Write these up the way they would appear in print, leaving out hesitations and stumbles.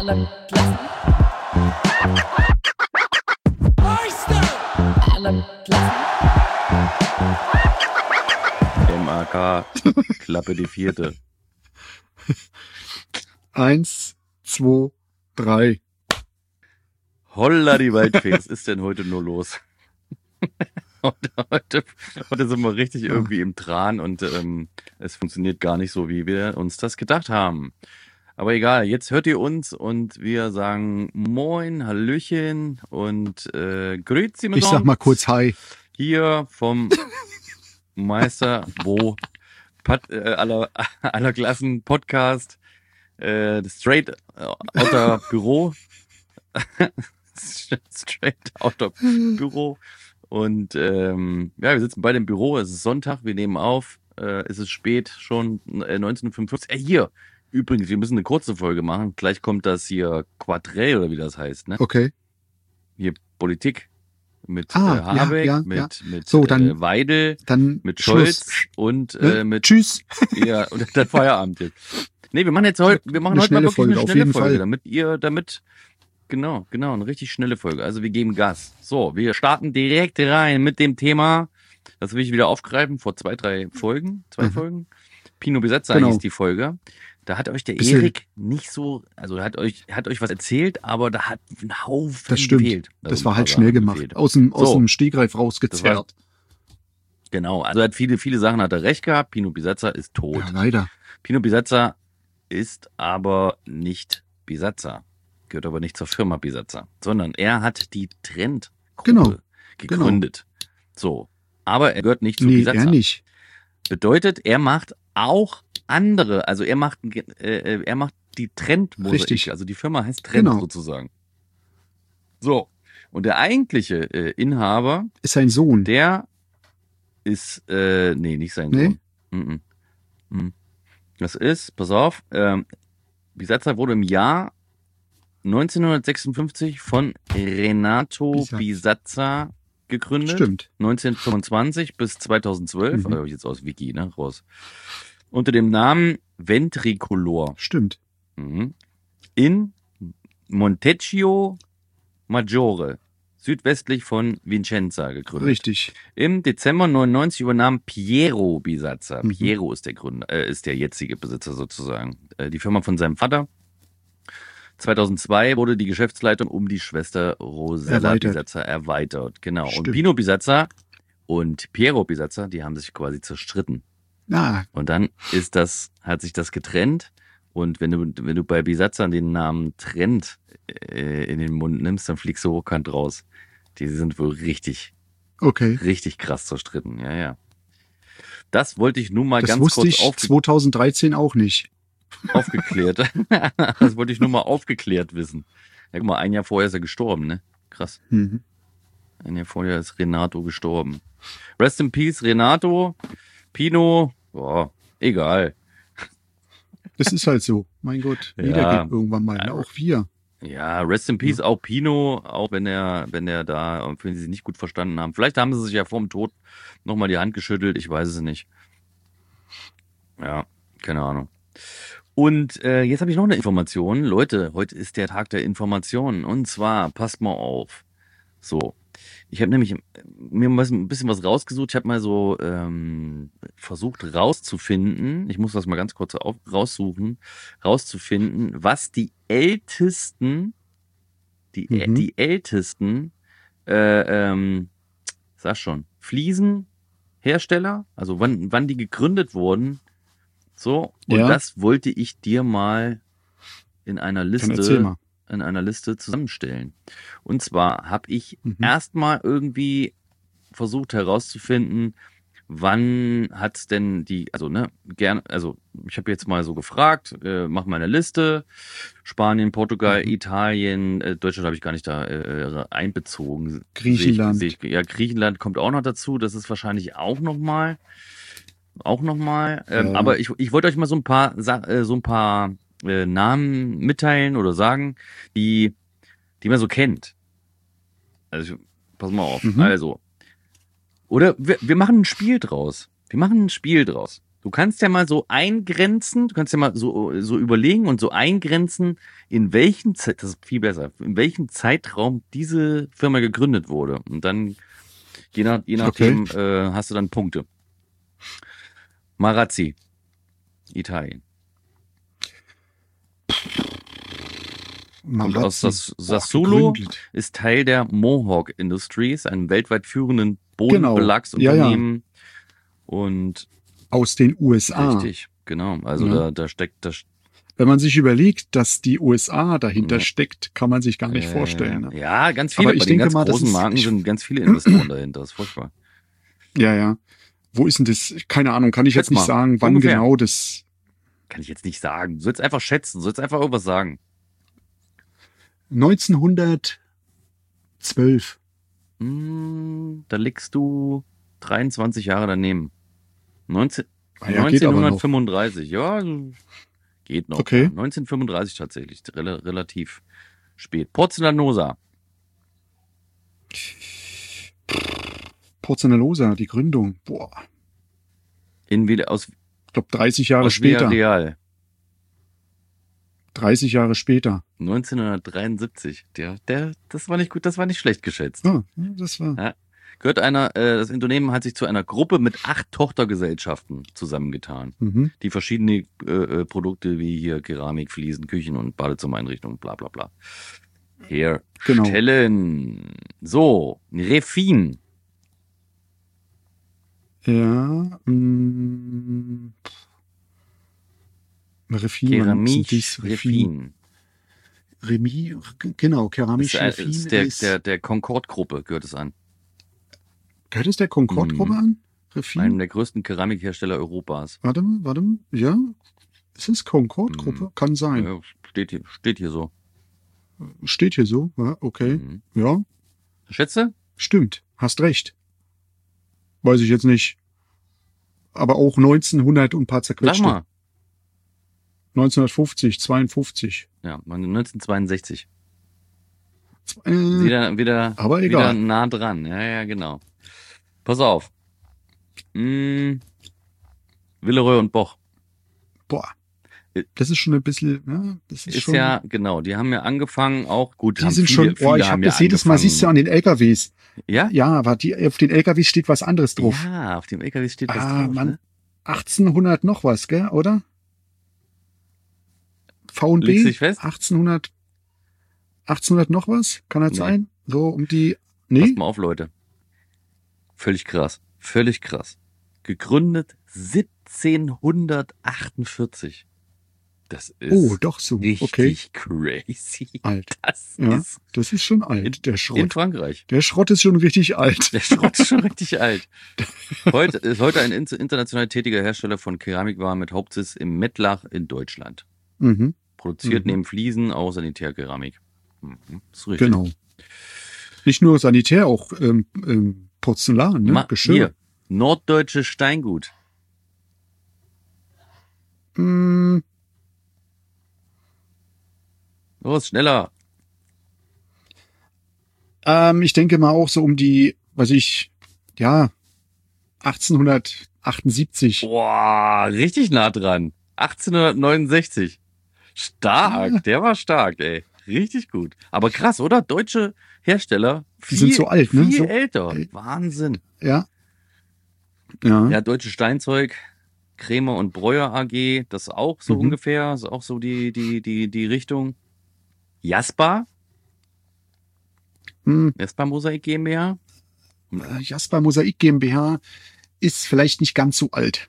Alle Klassen. Alle Klassen. MAK, Klappe die 4. 1, 2, 3. Holla die Waldfee, was ist denn heute nur los? heute sind wir richtig irgendwie im Tran und es funktioniert gar nicht so, wie wir uns das gedacht haben. Aber egal, jetzt hört ihr uns und wir sagen Moin, Hallöchen und Grüezi miteinander. Ich sag mal kurz Hi. Hier vom Meister aller Klassen Podcast, das Straight Outer Büro. Straight Outer Büro. Und wir sitzen beide im Büro, es ist Sonntag, wir nehmen auf, es ist spät, schon 19:55 Uhr. Hier, übrigens, wir müssen eine kurze Folge machen, gleich kommt das hier Quadrell oder wie das heißt, ne? Okay. Hier Politik mit Habeck, mit so, dann, Weidel, dann mit Scholz Schluss. und mit Tschüss. ja, und dann Feierabend jetzt. Nee, wir machen heute mal wirklich eine schnelle Folge, damit Genau, eine richtig schnelle Folge. Also wir geben Gas. So, wir starten direkt rein mit dem Thema, das will ich wieder aufgreifen, vor 2 Folgen. Pino Besetzer hieß die Folge. Da hat euch der Erik nicht so, also hat euch was erzählt, aber da hat ein Haufen gefehlt. Das war halt schnell gemacht. Aus dem Stegreif rausgezerrt. Genau, also er hat viele Sachen hat er recht gehabt. Pino Besetzer ist tot. Ja, leider. Pino Besetzer ist aber nicht Besetzer. Gehört aber nicht zur Firma Besetzer, sondern er hat die Trendgruppe gegründet. Genau. So, aber er gehört nicht zu Besetzer. Er nicht. Bedeutet, er macht auch andere, also er macht die Trendmusik. Richtig. Also die Firma heißt Trend sozusagen. So, und der eigentliche Inhaber ist sein Sohn. Der ist, nicht sein Sohn. Das ist, pass auf, Besetzer wurde im Jahr 1956 von Renato Bisazza gegründet. Stimmt. 1925 bis 2012, habe ich jetzt aus Wiki, raus. Unter dem Namen Ventricolor. Stimmt. In Montecchio Maggiore, südwestlich von Vicenza gegründet. Richtig. Im Dezember 99 übernahm Piero Bisazza. Piero ist der Gründer, ist der jetzige Besitzer sozusagen. Die Firma von seinem Vater. 2002 wurde die Geschäftsleitung um die Schwester Rosella Bisazza erweitert. Genau. Stimmt. Und Pino Bisazza und Piero Bisazza, die haben sich quasi zerstritten. Und dann hat sich das getrennt. Und wenn du bei Bisazza den Namen Trend in den Mund nimmst, dann fliegst du hochkant raus. Die sind wohl richtig krass zerstritten. Ja. Das wollte ich nun mal ganz kurz aufklären. Das wusste ich 2013 auch nicht. Aufgeklärt. Das wollte ich nur mal aufgeklärt wissen. Ja, guck mal, ein Jahr vorher ist er gestorben, ne? Krass. Ein Jahr vorher ist Renato gestorben. Rest in Peace, Renato. Pino, egal. Das ist halt so. Mein Gott, jeder geht irgendwann mal, auch wir. Ja, Rest in Peace, auch Pino, auch wenn er da, wenn sie sich nicht gut verstanden haben. Vielleicht haben sie sich ja vor dem Tod nochmal die Hand geschüttelt, ich weiß es nicht. Ja, keine Ahnung. Und jetzt habe ich noch eine Information. Leute, heute ist der Tag der Informationen. Und zwar, passt mal auf. So, ich habe nämlich mir mal ein bisschen was rausgesucht. Ich habe mal so versucht rauszufinden, ich muss das mal ganz kurz rausfinden, was die ältesten, sag schon, Fliesenhersteller, also wann die gegründet wurden. So, und das wollte ich dir mal in einer Liste zusammenstellen. Und zwar habe ich erstmal irgendwie versucht herauszufinden, wann hat's denn ich habe jetzt mal so gefragt, mach mal eine Liste, Spanien, Portugal, Italien, Deutschland habe ich gar nicht da einbezogen. Griechenland. Griechenland kommt auch noch dazu, das ist wahrscheinlich auch nochmal. Aber ich wollte euch mal so ein paar Namen mitteilen oder sagen, die man so kennt. Also pass mal auf. Also, oder wir machen ein Spiel draus. Du kannst ja mal so eingrenzen, du kannst ja mal so überlegen und so eingrenzen, in welchem das ist viel besser, in welchem Zeitraum diese Firma gegründet wurde. Und dann, je nachdem, hast du dann Punkte. Marazzi, Italien. Kommt aus Sassuolo, ist Teil der Mohawk Industries, einem weltweit führenden Bodenbelagsunternehmen. Und aus den USA. Richtig, genau. Also da steckt das. Wenn man sich überlegt, dass die USA dahinter steckt, kann man sich gar nicht vorstellen. Ne? Ja, ganz viele. Aber bei den ganz großen Marken sind ganz viele Investoren dahinter. Das ist furchtbar. Ja. Wo ist denn das? Keine Ahnung, kann ich jetzt nicht sagen, wann ungefähr. Genau das. Kann ich jetzt nicht sagen. Du sollst einfach schätzen, du sollst einfach irgendwas sagen. 1912. Da liegst du 23 Jahre daneben. 1935, ja, geht noch. Okay. 1935 tatsächlich, relativ spät. Porzelanosa. Porzelanosa, die Gründung. Boah. Ich glaube 30 Jahre später. Real. 30 Jahre später. 1973. Das war nicht gut, das war nicht schlecht geschätzt. Ja, das war. Ja. Das Unternehmen hat sich zu einer Gruppe mit 8 Tochtergesellschaften zusammengetan, die verschiedene Produkte wie hier Keramik, Fliesen, Küchen und Badezimmereinrichtungen, bla bla bla herstellen. Genau. So, Refin. Ja. Refin. Refin. Genau, Keramik Refin. Ist der Concord-Gruppe gehört es an. Gehört es der Concord-Gruppe an? Refin? Einem der größten Keramikhersteller Europas. Warte mal. Ja. Ist es Concord-Gruppe? Kann sein. Ja, steht hier so. Steht hier so? Ja, okay. Ja. Schätze? Stimmt. Hast recht. Weiß ich jetzt nicht. Aber auch 1900 und ein paar zerquetschte. Sag mal. 1950, 52. Ja, 1962. Aber egal. Wieder nah dran. Ja, genau. Pass auf. Villeroy und Boch. Boah. Das ist schon ein bisschen, ja, das ist schon. Ja, genau. Die haben ja angefangen auch, gut. Die sind schon, ich habe das jedes Mal, siehst du an den LKWs. Ja? Ja, aber auf den LKWs steht was anderes drauf. Ja, auf dem LKW steht was drauf. Mann. Ne? 1800 noch was, gell, oder? V&B? Legst du dich fest? 1800 noch was? Kann das sein? So um die, nee? Passt mal auf, Leute. Völlig krass. Gegründet 1748. Das ist doch so. Richtig crazy. Alt. Das ist schon alt, der Schrott. In Frankreich. Der Schrott ist schon richtig alt. Heute ist ein international tätiger Hersteller von Keramikwaren mit Hauptsitz im Mettlach in Deutschland. Produziert neben Fliesen auch Sanitärkeramik. Ist richtig. Genau. Nicht nur Sanitär, auch Porzellan, ne? Geschirr. Hier, Norddeutsche Steingut. Los, schneller. Ich denke mal auch so um die, 1878. Boah, richtig nah dran. 1869. Stark, der war stark, ey. Richtig gut. Aber krass, oder? Deutsche Hersteller. Die sind so alt, ne? Viel so älter. Wahnsinn. Ja. Ja, Deutsche Steinzeug, Krämer und Breuer AG, das auch so ungefähr, ist auch so die Richtung. Jasper. Jasper Mosaik GmbH. Jasper Mosaik GmbH ist vielleicht nicht ganz so alt.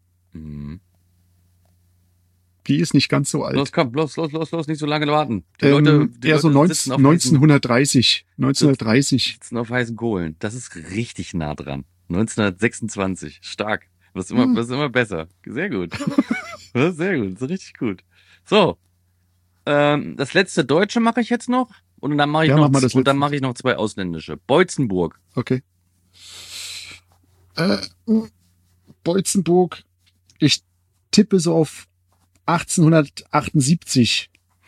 Die ist nicht ganz so alt. Los, komm, los, nicht so lange warten. Die Leute so Leute 1930. 1930. Sitzen auf heißen Kohlen. Das ist richtig nah dran. 1926. Stark. Das ist immer besser. Sehr gut. Das ist sehr gut. Das ist richtig gut. So. Das letzte Deutsche mache ich jetzt noch. Und dann mache ich noch 2 ausländische. Beutzenburg. Okay. Beutzenburg. Ich tippe so auf 1878.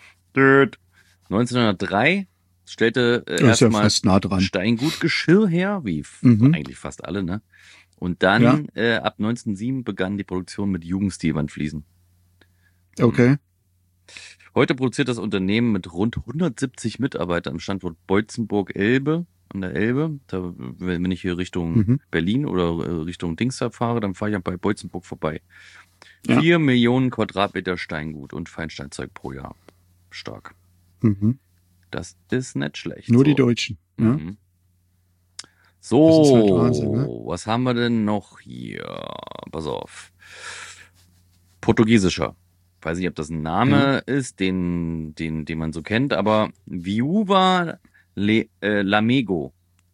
1903 stellte erstmal nah Steingutgeschirr her, wie eigentlich fast alle, ne? Und dann, ab 1907 begann die Produktion mit Jugendstilwandfliesen. Okay. Heute produziert das Unternehmen mit rund 170 Mitarbeitern am Standort Beutzenburg-Elbe an der Elbe. Da, wenn ich hier Richtung Berlin oder Richtung Dingster fahre, dann fahre ich bei Beutzenburg vorbei. Ja. 4 Millionen Quadratmeter Steingut und Feinsteinzeug pro Jahr. Stark. Mhm. Das ist nicht schlecht. Nur so. die Deutschen. Ja? Mhm. So, Das ist halt Wahnsinn, ne? was haben wir denn noch hier? Pass auf. Portugiesischer. Weiß nicht, ob das ein Name ist, den man so kennt, aber Viúva Lamego.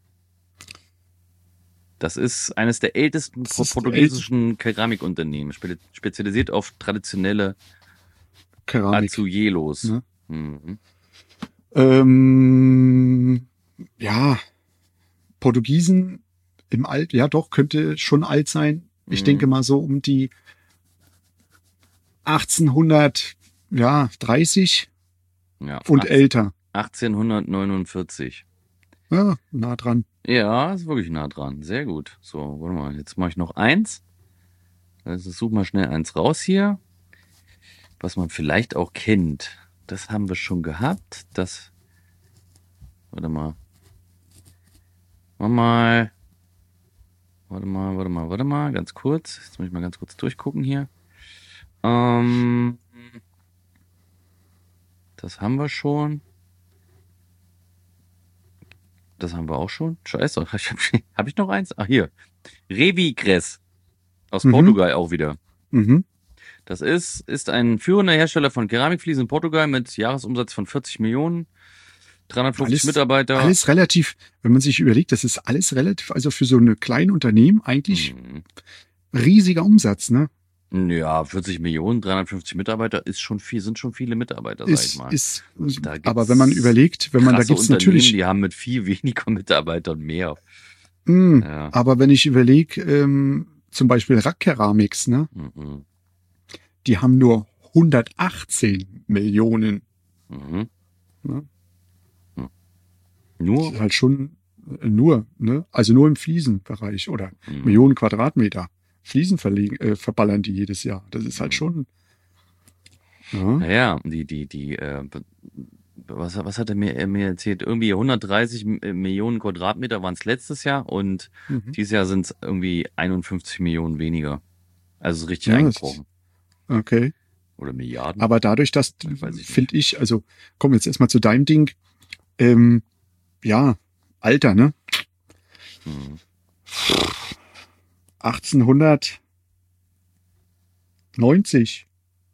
Das ist eines der ältesten Das ist portugiesischen Keramikunternehmen, spezialisiert auf traditionelle Keramik. Azuleros. Ne? Mhm. Ja, Portugiesen im Alt, ja doch, könnte schon alt sein. Ich denke mal so um die 1830 Ja, und älter. 1849. Ja, nah dran. Ja, ist wirklich nah dran. Sehr gut. So, warte mal, jetzt mache ich noch eins. Also such mal schnell eins raus hier, was man vielleicht auch kennt. Das haben wir schon gehabt. Das, warte mal. Warte mal, ganz kurz. Jetzt muss ich mal ganz kurz durchgucken hier. Das haben wir schon. Das haben wir auch schon. Scheiße, hab ich noch eins? Ach, hier. Revigres. Aus Portugal auch wieder. Mhm. Das ist ein führender Hersteller von Keramikfliesen in Portugal mit Jahresumsatz von 40 Millionen, 350 Mitarbeiter. Alles relativ, wenn man sich überlegt, das ist alles relativ, also für so eine kleine Unternehmen eigentlich riesiger Umsatz, ne? Ja, 40 Millionen, 350 Mitarbeiter ist schon viel, sind schon viele Mitarbeiter, sag ich mal. Da gibt's aber wenn man überlegt, wenn man da krasse gibt's Unternehmen, natürlich, die haben mit viel weniger Mitarbeitern mehr. Ja. aber wenn ich überlege, zum Beispiel Rack-Keramics, ne? Mhm. Die haben nur 118 Millionen. Mhm. Ne? Das Nur? ist halt schon nur, ne? Also nur im Fliesenbereich oder Millionen Quadratmeter. Fliesen verballern die jedes Jahr. Das ist halt schon. Ja. Naja, was hat er mir erzählt? Irgendwie 130 Millionen Quadratmeter waren es letztes Jahr und dieses Jahr sind es irgendwie 51 Millionen weniger. Also richtig Ja, eingebrochen. Okay. Oder Milliarden. Aber dadurch, dass, Weiß ich finde ich, also komm jetzt erstmal zu deinem Ding. Ja, Alter, ne? 1890.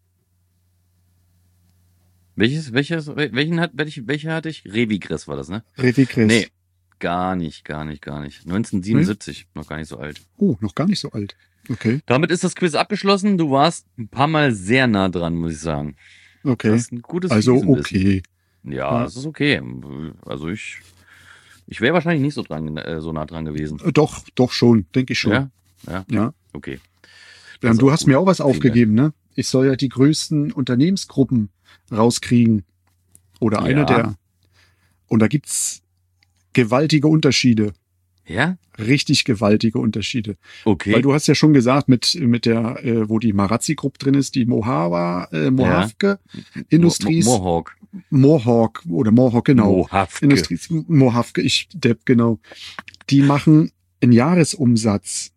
Welche hatte ich? Revigres war das, ne? Revigres. Nee, gar nicht. 1977, noch gar nicht so alt. Oh, noch gar nicht so alt. Okay. Damit ist das Quiz abgeschlossen. Du warst ein paar Mal sehr nah dran, muss ich sagen. Okay. Das ist ein gutes Also Fliesenwissen. okay. Ja, es ist okay. Also ich wäre wahrscheinlich nicht so nah dran gewesen. Doch schon, denke ich schon. Ja? Ja. Okay. Ja, Das du ist hast auch mir gut. auch was Vielen aufgegeben, ne? Ich soll ja die größten Unternehmensgruppen rauskriegen. Oder eine Ja. der. Und da gibt's gewaltige Unterschiede. Ja? Richtig gewaltige Unterschiede. Okay. Weil du hast ja schon gesagt, mit der, wo die Marazzi-Gruppe drin ist, die Mohavke Industries. Mohawk. Mohawk, genau. Mohawke. Industries, Mohavke, genau. Die machen einen Jahresumsatz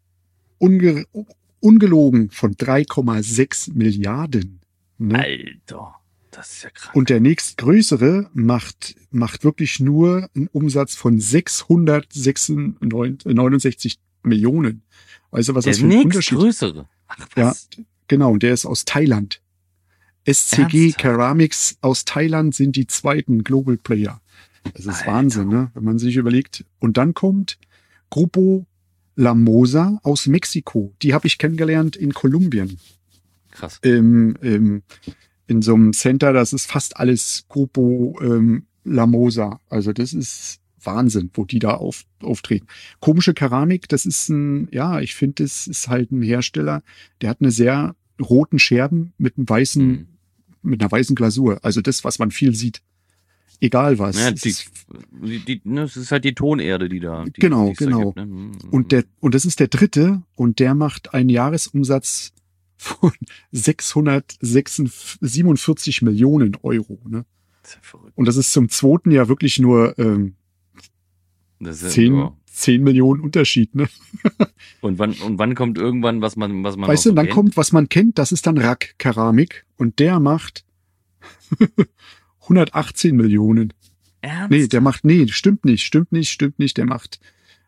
ungelogen von 3,6 Milliarden. Ne? Alter, das ist ja krass. Und der nächstgrößere macht wirklich nur einen Umsatz von 669 Millionen. Weißt du, was das Der für ein Unterschied ist? nächstgrößere. Ach, Ja, was? genau. Und der ist aus Thailand. SCG Ernsthaft? Ceramics aus Thailand sind die zweiten Global Player. Das ist Alter. Wahnsinn, ne? Wenn man sich überlegt. Und dann kommt Grupo Lamosa aus Mexiko. Die habe ich kennengelernt in Kolumbien. Krass. In so einem Center, das ist fast alles Grupo Lamosa. Also das ist Wahnsinn, wo die da auftreten. Komische Keramik, das ist ich finde, das ist halt ein Hersteller, der hat eine sehr roten Scherben mit einer weißen Glasur. Also das, was man viel sieht. egal was. Ja, Es ist, es ist halt die Tonerde, die da, genau, es da genau. gibt, ne? Mhm. Und das ist der dritte und der macht einen Jahresumsatz von 647 Millionen Euro. Ne? Das ist ja verrückt. Und das ist zum zweiten Jahr wirklich nur Das ist, 10 Millionen Unterschied. Ne? Und wann kommt irgendwann, was man Weißt noch du, so und dann kennt? kommt, was man kennt, das ist dann Rack-Keramik und der macht 118 Millionen. Ernst? Stimmt nicht. Der macht,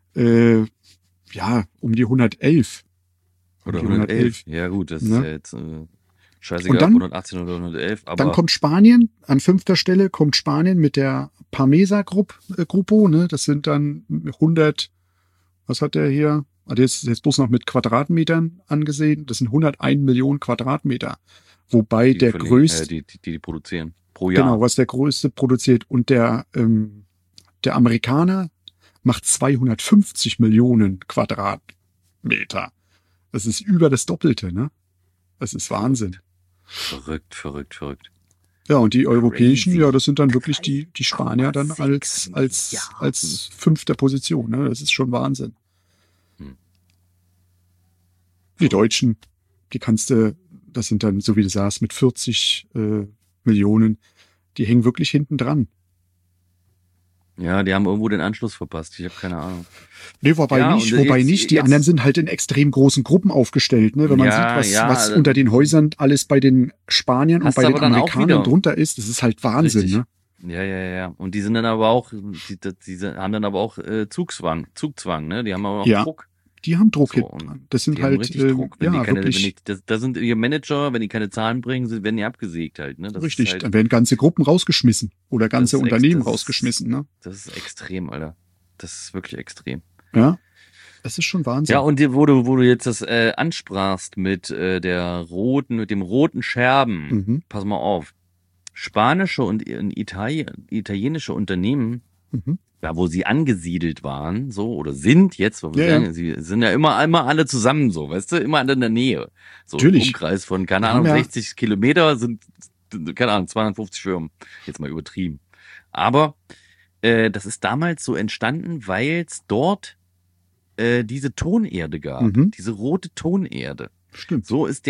um die 111. Oder die 111. Ja gut, das ist Ne? ja jetzt scheißegal, Und dann- ob 118 oder 111, aber Dann kommt Spanien, an 5. Stelle kommt Spanien mit der Parmesa-Gruppo, ne? Das sind dann 100, was hat der hier? Der ist jetzt bloß noch mit Quadratmetern angesehen. Das sind 101 Millionen Quadratmeter. Wobei die der verlegen- größte, die produzieren pro Jahr. genau, was der größte produziert und der Amerikaner macht 250 Millionen Quadratmeter. Das ist über das Doppelte, ne? Das ist Wahnsinn. Verrückt. Ja, und die europäischen, Crazy. ja, das sind dann wirklich die Spanier dann 3,6 als 5. Position, ne? Das ist schon Wahnsinn. Hm. Die Deutschen, das sind dann, so wie du sagst, mit 40 Millionen, die hängen wirklich hinten dran. Ja, die haben irgendwo den Anschluss verpasst. Ich habe keine Ahnung. Nee, wobei Ja, nicht, und Die jetzt- anderen sind halt in extrem großen Gruppen aufgestellt, ne? Wenn man Ja, sieht, ja, was unter den Häusern alles bei den Spaniern und Hast bei du den aber dann auch Amerikanern wieder- drunter ist, das ist halt Wahnsinn, Richtig. ne? Ja. Und die sind dann aber auch, haben dann aber auch Zugzwang, ne? Die haben aber auch Ja. Druck. Die haben Druck So, hinten und dran. Das sind Die haben halt, richtig Druck. Wenn die keine, wirklich. da sind ihr Manager, wenn die keine Zahlen bringen, werden die abgesägt halt, ne? Das Richtig, Ist halt, dann werden ganze Gruppen rausgeschmissen oder ganze ist Unternehmen das ist- rausgeschmissen, ne? das ist extrem, Alter. Das ist wirklich extrem. Ja, das ist schon Wahnsinn. Ja, und wo du jetzt das ansprachst mit mit dem roten Scherben, Mhm. pass mal auf. Spanische und italienische Unternehmen, Mhm. ja, wo sie angesiedelt waren, so, oder sind jetzt, wo wir Ja, sagen, sie sind ja immer alle zusammen so, weißt du, immer in der Nähe. So Natürlich. im Umkreis von, keine Wir Ahnung, haben ja- 60 Kilometer sind, keine Ahnung, 250 Firmen. Jetzt mal übertrieben. Aber das ist damals so entstanden, weil es dort diese Tonerde gab, Mhm. diese rote Tonerde. Stimmt. Sind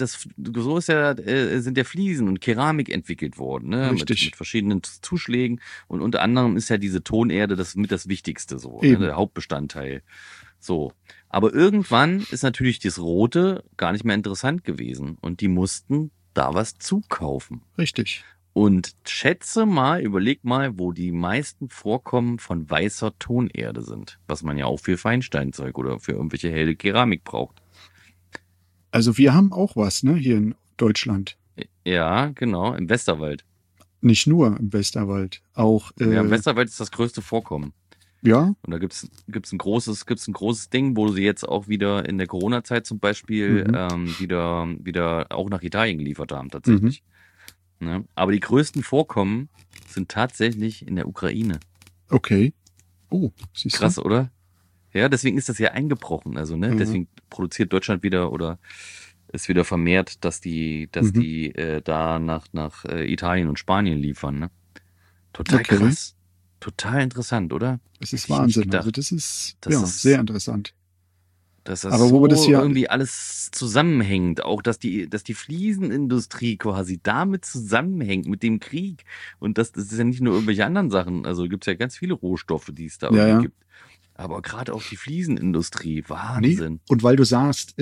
ja Fliesen und Keramik entwickelt worden, ne? Richtig. Mit verschiedenen Zuschlägen. Und unter anderem ist ja diese Tonerde das Wichtigste so, ne? Eben. Der Hauptbestandteil. So. Aber irgendwann ist natürlich das Rote gar nicht mehr interessant gewesen. Und die mussten da was zukaufen. Richtig. Und überleg mal, wo die meisten Vorkommen von weißer Tonerde sind. Was man ja auch für Feinsteinzeug oder für irgendwelche helle Keramik braucht. Also wir haben auch was, ne, hier in Deutschland. Ja, genau, im Westerwald. Nicht nur im Westerwald, auch, Ja, im Westerwald ist das größte Vorkommen. ja, Und da gibt's ein großes Ding, wo sie jetzt auch wieder in der Corona-Zeit zum Beispiel wieder auch nach Italien geliefert haben, tatsächlich. Ne? Aber die größten Vorkommen sind tatsächlich in der Ukraine. okay. Oh, siehst Krass, oder? Ja, deswegen ist das ja eingebrochen. Also, ne, Mhm. deswegen produziert Deutschland wieder oder ist wieder vermehrt, dass die da nach Italien und Spanien liefern. Ne? Total Okay. krass. Total interessant, oder? Es ist Hätte ich nicht Wahnsinn. gedacht. Also das ist, Das ja, ist- sehr interessant. Dass das Aber so wo wir das hier- irgendwie alles zusammenhängt. Auch, dass die Fliesenindustrie quasi damit zusammenhängt, mit dem Krieg. Und das ist ja nicht nur irgendwelche anderen Sachen. Also gibt's ja ganz viele Rohstoffe, die es da Ja, irgendwie ja. gibt. Aber gerade auch die Fliesenindustrie, Nee, Wahnsinn. und weil du sagst,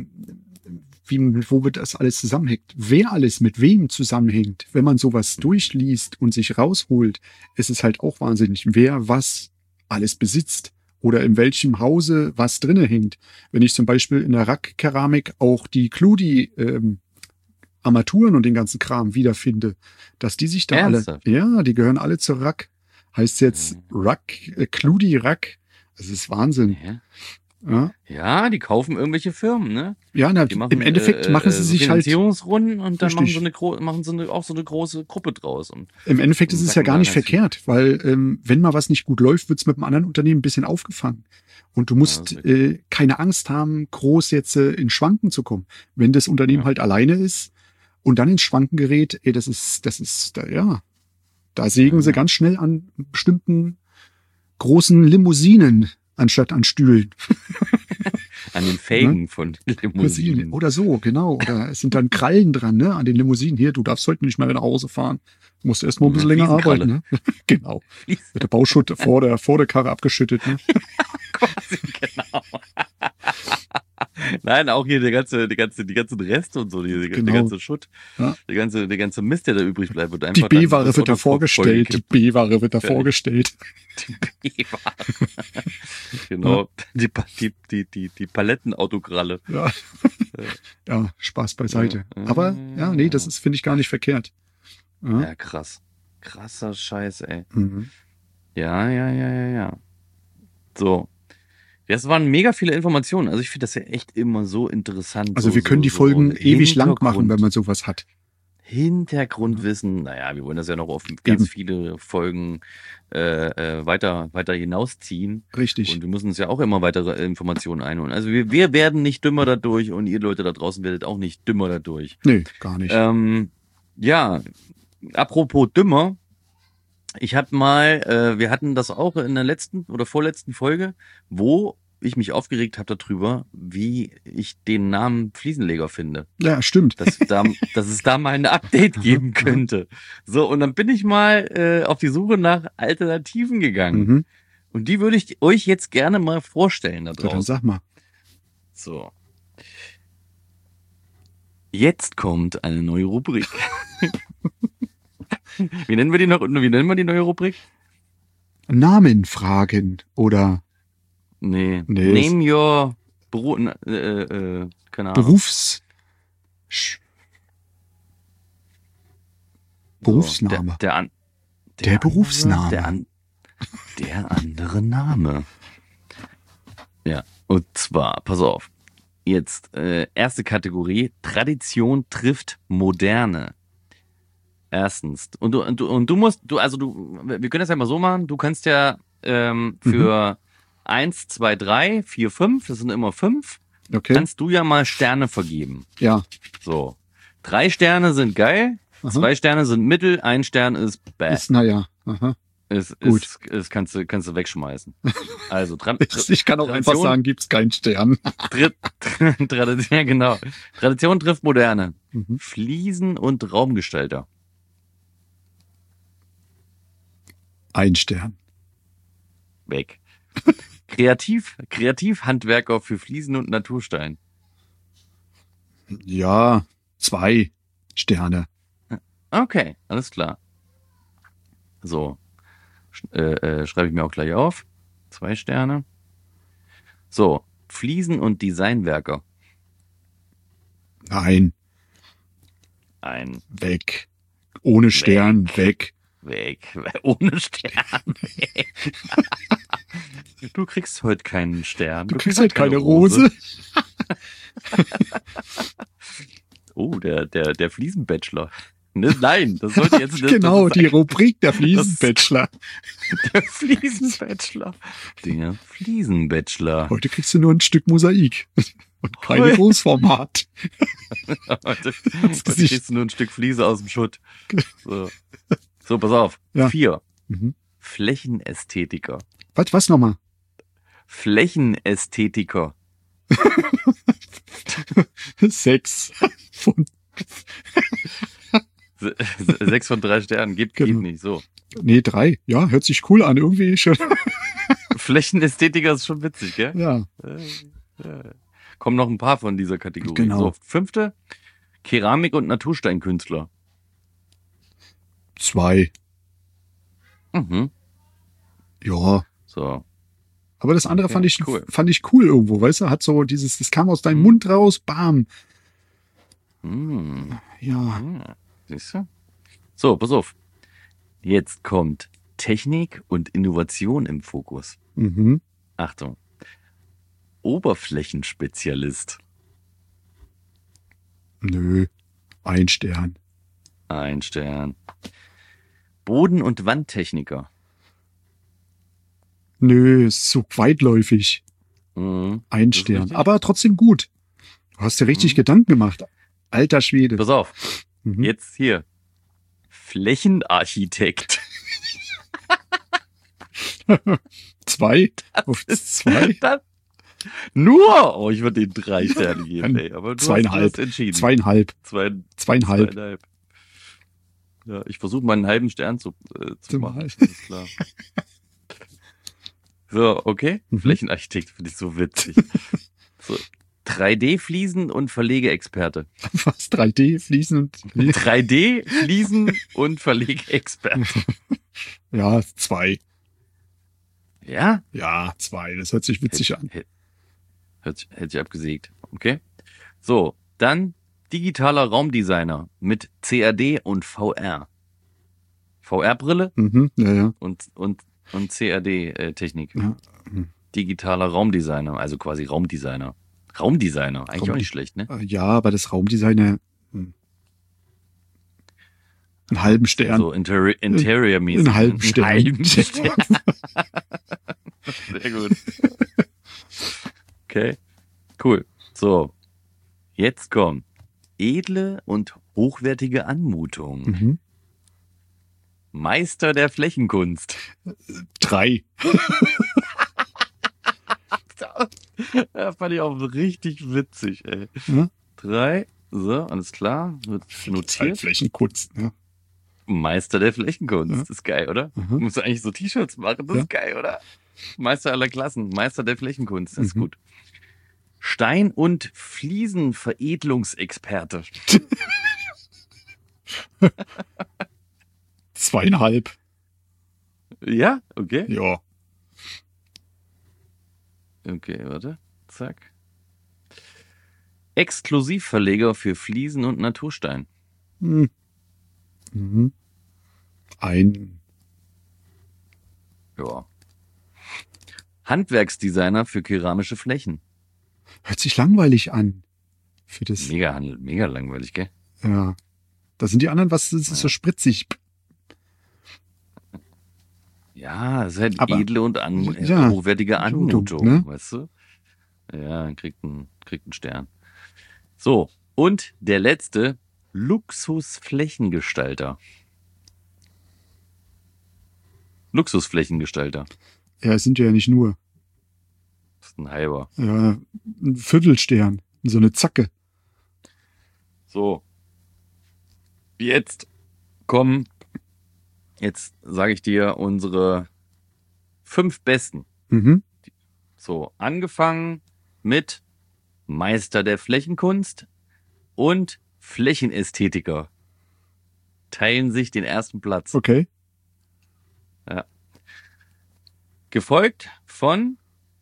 wo wird das alles zusammenhängt, wer alles mit wem zusammenhängt, wenn man sowas durchliest und sich rausholt, ist es halt auch wahnsinnig, wer was alles besitzt oder in welchem Hause was drinne hängt. Wenn ich zum Beispiel in der Rack-Keramik auch die Cludi Armaturen und den ganzen Kram wiederfinde, dass die sich da Ernsthaft? alle, ja, die gehören alle zur Rack. Heißt jetzt Cludi Rack. Das ist Wahnsinn. Ja. Ja, Ja, die kaufen irgendwelche Firmen, ne? ja na, Die machen, im Endeffekt machen sie so sich halt, Finanzierungsrunden und dann Richtig. machen sie auch so eine große Gruppe draus. Und im Endeffekt ist es ja Sacken gar da nicht ganz viel. verkehrt, weil wenn mal was nicht gut läuft, wird's mit einem anderen Unternehmen ein bisschen aufgefangen. Und du musst Ja, das keine Angst haben, groß jetzt in Schwanken zu kommen. Wenn das Unternehmen Ja. halt alleine ist und dann ins Schwanken gerät, das ist, ja, Da sägen sie ganz schnell an bestimmten großen Limousinen anstatt an Stühlen. An den Felgen von Limousinen. Limousinen. Oder so, genau. Oder es sind dann Krallen dran, ne, an den Limousinen. Hier, du darfst heute nicht mehr nach Hause fahren. Du musst erst mal ein bisschen länger arbeiten, ne? Genau. Wird der Bauschutt vor der Karre abgeschüttet, ne? Quasi, genau. Nein, auch hier die ganzen Reste und so, der ganze Schutt, Ja. der ganze Mist, der da übrig bleibt, wird Die einfach B-Ware dann wird da vorgestellt. Die B-Ware wird da vorgestellt. Die B-Ware. Genau. Die Palettenautogralle. Ja. Ja, Spaß beiseite. Aber, ja, nee, das ist, finde ich, gar nicht verkehrt. Ja. Ja, krass. Krasser Scheiß, ey. Mhm. Ja. So. Das waren mega viele Informationen. Also ich finde das ja echt immer so interessant. Also wir können die Folgen ewig lang machen, wenn man sowas hat. Hintergrundwissen, naja, wir wollen das ja noch auf ganz viele Folgen weiter hinausziehen. Richtig. Und wir müssen uns ja auch immer weitere Informationen einholen. Also wir werden nicht dümmer dadurch und ihr Leute da draußen werdet auch nicht dümmer dadurch. Nee, gar nicht. Ja, apropos dümmer. Ich habe mal, wir hatten das auch in der letzten oder vorletzten Folge, wo ich mich aufgeregt habe darüber, wie ich den Namen Fliesenleger finde. Ja, stimmt. Dass es da mal ein Update geben könnte. So, und dann bin ich mal auf die Suche nach Alternativen gegangen. Mhm. Und die würde ich euch jetzt gerne mal vorstellen da So, dann draußen. sag mal. So. Jetzt kommt eine neue Rubrik. Wie nennen wir die neue Rubrik? Namen fragen oder Nee. Nee, Name your keine Ahnung. Berufsname. So, der Berufsname. Der andere Name. Ja, und zwar, pass auf. Jetzt, erste Kategorie, Tradition trifft Moderne. Erstens. Und wir können das ja mal so machen, du kannst ja für 1, 2, 3, 4, 5, das sind immer 5, Okay. kannst du ja mal Sterne vergeben. Ja. So. 3 Sterne sind geil, Aha. 2 Sterne sind mittel, 1 Stern ist bad. Ist, naja. Aha. Gut. Kannst du wegschmeißen. Also, Ich kann auch einfach sagen, gibt's keinen Stern. Ja, genau. Tradition trifft Moderne. Mhm. Fliesen und Raumgestalter. Ein Stern. Weg. Kreativhandwerker für Fliesen und Naturstein. Ja, 2 Sterne. Okay, alles klar. So. Schreibe ich mir auch gleich auf. 2 Sterne. So. Fliesen und Designwerker. Nein, Weg. Ohne Stern, weg. Ohne Stern. Du kriegst heute keinen Stern. Du kriegst halt keine Rose. Oh, der Fliesenbachelor. Ne, nein, das sollte jetzt... Genau, das die Rubrik der Fliesenbachelor. Der Fliesenbachelor. Der Fliesenbachelor. Heute kriegst du nur ein Stück Mosaik. Und keine Heu. Großformat. Heute kriegst du nur ein Stück Fliese aus dem Schutt. So, pass auf. Ja. 4. Mhm. Flächenästhetiker. Was nochmal? Flächenästhetiker. 6 von 6 von 3 Sternen. Geht Genau. nicht. So. Nee, 3. Ja, hört sich cool an. Irgendwie schon. Flächenästhetiker ist schon witzig, gell? Ja. Kommen noch ein paar von dieser Kategorie. Genau. So, 5. Keramik- und Natursteinkünstler. 2. Mhm. Ja. So. Aber das andere Okay, fand ich cool irgendwo, weißt du? Hat so dieses, das kam aus deinem Mund raus, bam. Hm. Ja. Siehst du? So, pass auf. Jetzt kommt Technik und Innovation im Fokus. Mhm. Achtung. Oberflächenspezialist. Nö. 1 Stern. 1 Stern. Boden- und Wandtechniker. Nö, ist so weitläufig. Mhm. 1 Das ist Stern. richtig. Aber trotzdem gut. Du hast dir richtig Gedanken gemacht. Alter Schwede. Pass auf. Mhm. Jetzt hier. Flächenarchitekt. 2? Auf ist 2? das. Nur? Oh, ich würde den 3 Sterne geben, ey. Aber du 2,5. hast entschieden. 2,5. 2,5. 2,5. Ja, ich versuche mal einen halben Stern zu Zum machen. Halb. Alles klar. So, okay. Mhm. Flächenarchitekt finde ich so witzig. So, 3D-Fliesen und Verlegeexperte. Was? 3D, Fliesen und... 3D-Fliesen und Verlegeexperte. Ja, 2. Ja? Ja, 2. Das hört sich witzig an. Hätte ich abgesägt. Okay. So, dann digitaler Raumdesigner mit CAD und VR. VR-Brille Mhm, ja. und CAD-Technik. Ja. Mhm. Digitaler Raumdesigner, also quasi Raumdesigner. Raumdesigner, eigentlich auch nicht schlecht, ne? Ja, aber das Raumdesigner... Einen halben Stern. So Interior-mäßig. Einen halben Stern. Halben Stern. Sehr gut. Okay, cool. So, jetzt kommt edle und hochwertige Anmutung. Mhm. Meister der Flächenkunst. 3. Ja, fand ich auch richtig witzig, ey. Ja? 3, so, alles klar, wird notiert. Flächenkunst, ne? Meister der Flächenkunst, Ja. ist geil, oder? Mhm. Musst du eigentlich so T-Shirts machen, das Ja. ist geil, oder? Meister aller Klassen, Meister der Flächenkunst, das ist Mhm. gut. Stein- und Fliesenveredelungsexperte. 2,5. Ja, okay. Ja. Okay, warte, zack. Exklusivverleger für Fliesen und Naturstein. Hm. Mhm. 1. Ja. Handwerksdesigner für keramische Flächen. Hört sich langweilig an. Für das. Mega langweilig, gell? Ja. Da sind die anderen, was das ist so spritzig. Ja, es ist halt Aber- edle und Ja, hochwertige Anmutung, ne? weißt du? Ja, kriegt einen Stern. So, und der letzte, Luxusflächengestalter. Luxusflächengestalter. Ja, es sind ja nicht nur. Das ist ein halber. Ja, ein Viertelstern. So eine Zacke. So. Jetzt sage ich dir unsere 5 besten. Mhm. So, angefangen mit Meister der Flächenkunst und Flächenästhetiker. Teilen sich den ersten Platz. Okay. Gefolgt von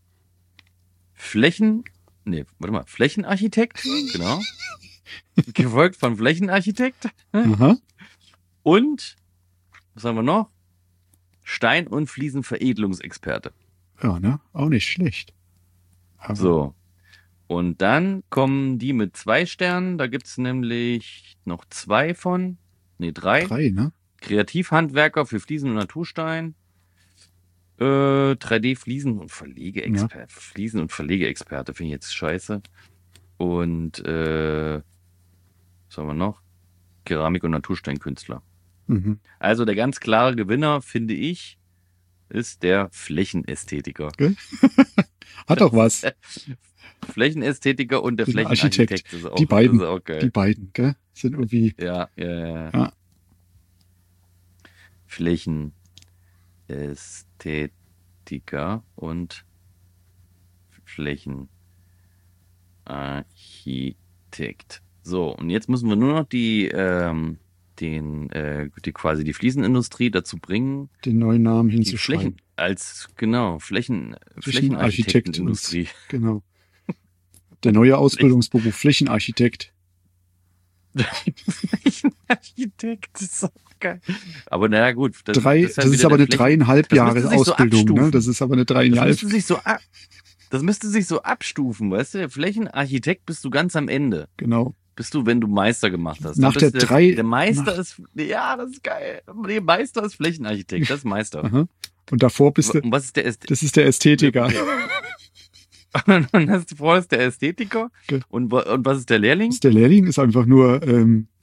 Flächenarchitekt. Genau. Gefolgt von Flächenarchitekt. Aha. Und, was haben wir noch? Stein- und Fliesenveredelungsexperte. Ja, ne? Auch nicht schlecht. Aber So. Und dann kommen die mit 2 Sternen. Da gibt's nämlich noch 3. 3, ne? Kreativhandwerker für Fliesen und Naturstein. 3D-Fliesen- und Verlegeexperte. Fliesen- und Verlegeexperte finde ich jetzt scheiße. Und was haben wir noch? Keramik- und Natursteinkünstler. Mhm. Also der ganz klare Gewinner, finde ich, ist der Flächenästhetiker. Hat doch was. Flächenästhetiker und der Der Flächenarchitekt. Architekt. Das ist auch, Die beiden. Das ist auch geil. Die beiden, gell? Sind irgendwie. Ja. Ja. Flächenästhetiker und Flächenarchitekt. So, und jetzt müssen wir nur noch die quasi die Fliesenindustrie dazu bringen, Den neuen Namen die hinzuschreiben. Flächenarchitektenindustrie. Genau. Der neue Ausbildungsberuf Flächenarchitekt. Flächenarchitekt, das ist auch geil. Aber naja, gut. Das ist aber eine 3,5 Jahre müsste sich so Ausbildung, ne? abstufen. Das ist aber eine Das 3,5. müsste sich so abstufen, weißt du? Der Flächenarchitekt bist du ganz am Ende. Genau. Bist du, wenn du Meister gemacht hast. Nach Dann bist der du 3 Der Meister ist, ja, das ist geil. Der Meister ist Flächenarchitekt, das ist Meister. Aha. Und davor bist du, Und was ist der das ist der Ästhetiker. Und dann hast du vorher ist der Ästhetiker. Okay. Und was ist der Lehrling? Der Lehrling ist einfach nur,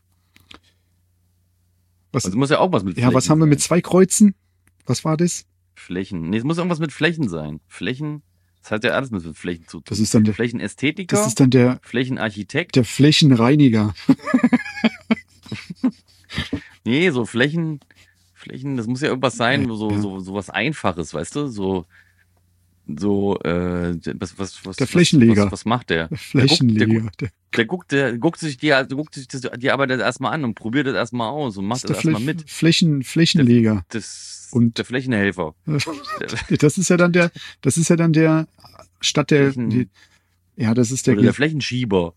was, Also muss ja auch was mit ja, was Flächen haben wir sein. mit 2 Kreuzen? Was war das? Flächen. Nee, es muss irgendwas mit Flächen sein. Flächen, das hat ja alles mit Flächen zu tun. Das ist dann der, Flächenästhetiker, das ist dann der Flächenarchitekt. der Flächenreiniger. Nee, so Flächen, das muss ja irgendwas sein, Ja. so was Einfaches, weißt du? Was, Der Flächenleger. Was macht der? Der Flächenleger. Der guckt sich die Arbeit jetzt erstmal an und probiert das erstmal aus und macht Das das ist der erstmal mit. Flächenleger. Und- Der Flächenhelfer. Das ist ja dann der statt der, Flächen- ja, das ist der, Oder der Flächenschieber.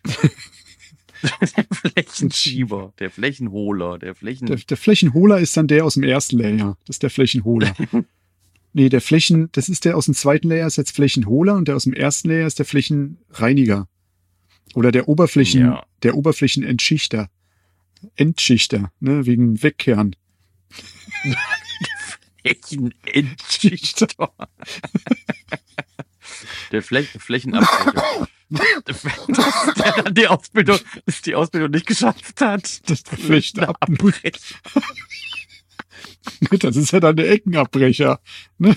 Der Flächenschieber, der Flächenholer, der Flächenholer ist dann der aus dem ersten Layer. Das ist der Flächenholer. Nee, das ist der aus dem zweiten Layer ist jetzt Flächenholer und der aus dem ersten Layer ist der Flächenreiniger. Oder der Oberflächenentschichter. Entschichter, ne, wegen Wegkehren. Flächenentschichter. Der Flächenabbrecher. Der die Ausbildung nicht geschafft hat. Das Flächenabbrecher. Das ist ja dann der Eckenabbrecher. Ne?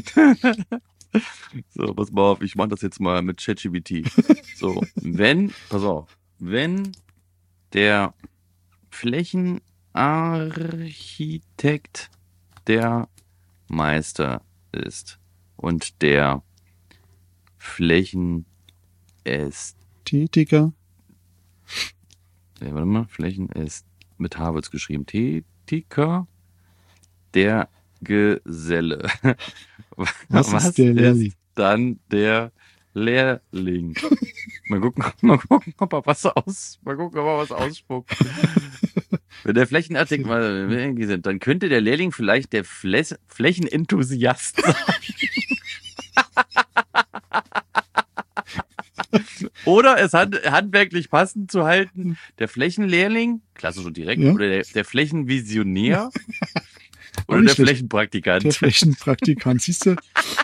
So, pass mal auf, ich mache das jetzt mal mit ChatGPT. So, wenn der Flächenarchitekt der Meister ist und der Tätiger. Warte mal, Flächen ist mit H wird's geschrieben. Tätiger der Geselle. Was ist der Lehrling? Dann der Lehrling. Mal gucken, ob er was ausspuckt. Wenn der Flächenartikel mal irgendwie sind, dann könnte der Lehrling vielleicht der Flächenenthusiast sein. Oder es handwerklich passend zu halten, der Flächenlehrling, klassisch und direkt, Ja. oder der Flächenvisionär oder nicht der schlecht. Flächenpraktikant. Der Flächenpraktikant, siehst du?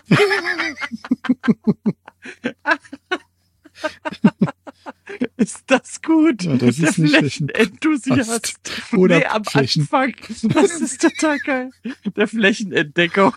Ist das gut? Ja, das der ist nicht schlecht. Flächenenthusiast. Oder nee, am Flächen. Anfang. Das ist total geil. Der Flächenentdecker.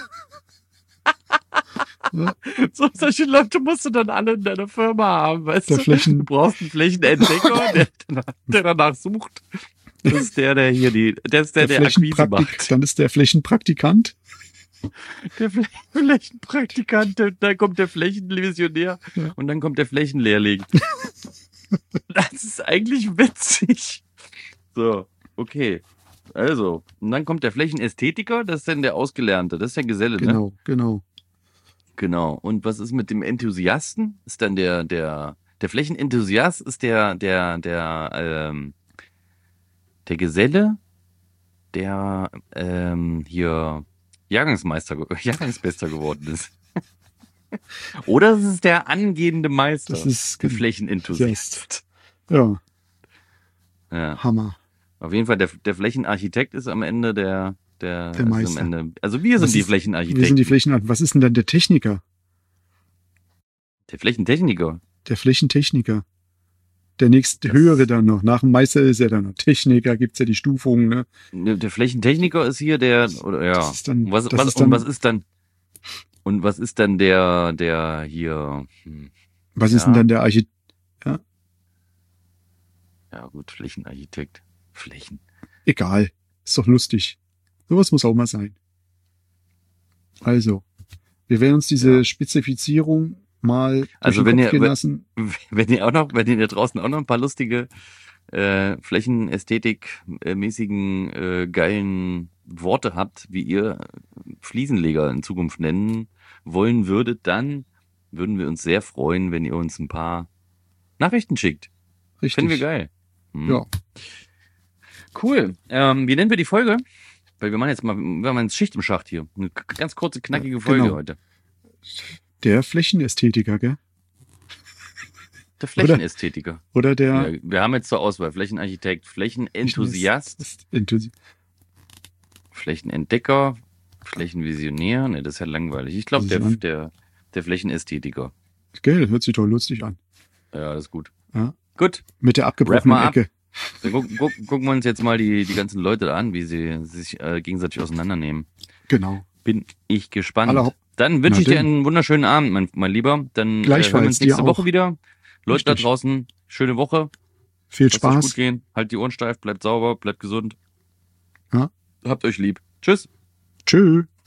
Ja. So, solche Leute musst du dann alle in deiner Firma haben, weißt Der du? Flächen- Du brauchst einen Flächenentdecker, der danach sucht. Das ist der hier der Akquise macht. Dann ist der Flächenpraktikant. Der Flächenpraktikant, dann kommt der Flächenvisionär Ja. und dann kommt der Flächenlehrling. Das ist eigentlich witzig. So, okay. Also, und dann kommt der Flächenästhetiker, das ist dann der Ausgelernte, das ist der Geselle, ne? Genau. Genau. Und was ist mit dem Enthusiasten? Ist dann der Flächenenthusiast ist der Geselle, der hier Jahrgangsbester geworden ist. Oder es ist der angehende Meister, Das ist der Flächenenthusiast. Ja, Ja. Hammer. Auf jeden Fall, der Flächenarchitekt ist am Ende der ist Meister. am Ende, also wir sind Was die ist- Flächenarchitekten. Wir sind die Flächen. Was ist denn dann der Techniker? Der Flächentechniker. Der Flächentechniker. Der nächste höhere dann noch. Nach dem Meister ist ja dann noch Techniker, gibt's ja die Stufungen, ne? Der Flächentechniker ist hier der, oder ja. Das ist dann- Und was das ist und dann- was ist dann der hier, Was ist Ja. denn dann der Architekt? ja gut, Flächenarchitekt. Flächen. Egal. Ist doch lustig. Sowas muss auch mal sein. Also, wir werden uns diese Spezifizierung mal durch Also den wenn Kopf ihr- gehen wenn- lassen. Wenn ihr da draußen auch noch ein paar lustige, Flächenästhetik-mäßigen, geilen Worte habt, wie ihr Fliesenleger in Zukunft nennen wollen würdet, dann würden wir uns sehr freuen, wenn ihr uns ein paar Nachrichten schickt. Richtig. Finden wir geil. Mhm. Ja. Cool. Wie nennen wir die Folge? Weil wir machen jetzt Schicht im Schacht hier. Eine ganz kurze, knackige Folge genau. heute. Der Flächenästhetiker, gell? Der Flächenästhetiker. Oder der Ja, wir haben jetzt zur Auswahl Flächenarchitekt, Flächenenthusiast, Flächenentdecker, Flächenvisionär. Ne, das ist ja langweilig. Ich glaube, Das ist der Flächenästhetiker. Gell, hört sich doch lustig an. Ja, das ist gut. Ja. Gut, Mit der Wrap abgebrochenen mal ab. Ecke. dann gucken wir uns jetzt mal die ganzen Leute da an, wie sie sich gegenseitig auseinandernehmen. Genau. Bin ich gespannt. Aller- Dann wünsche Na ich dir denn. einen wunderschönen Abend, mein Lieber. Dann hören wir Gleichfalls, uns nächste dir Woche auch. wieder. Leute da Richtig. draußen, schöne Woche. Viel Lasst euch gut Spaß. gehen. Halt die Ohren steif, bleibt sauber, bleibt gesund. Ja. Habt euch lieb. Tschüss. Tschüss.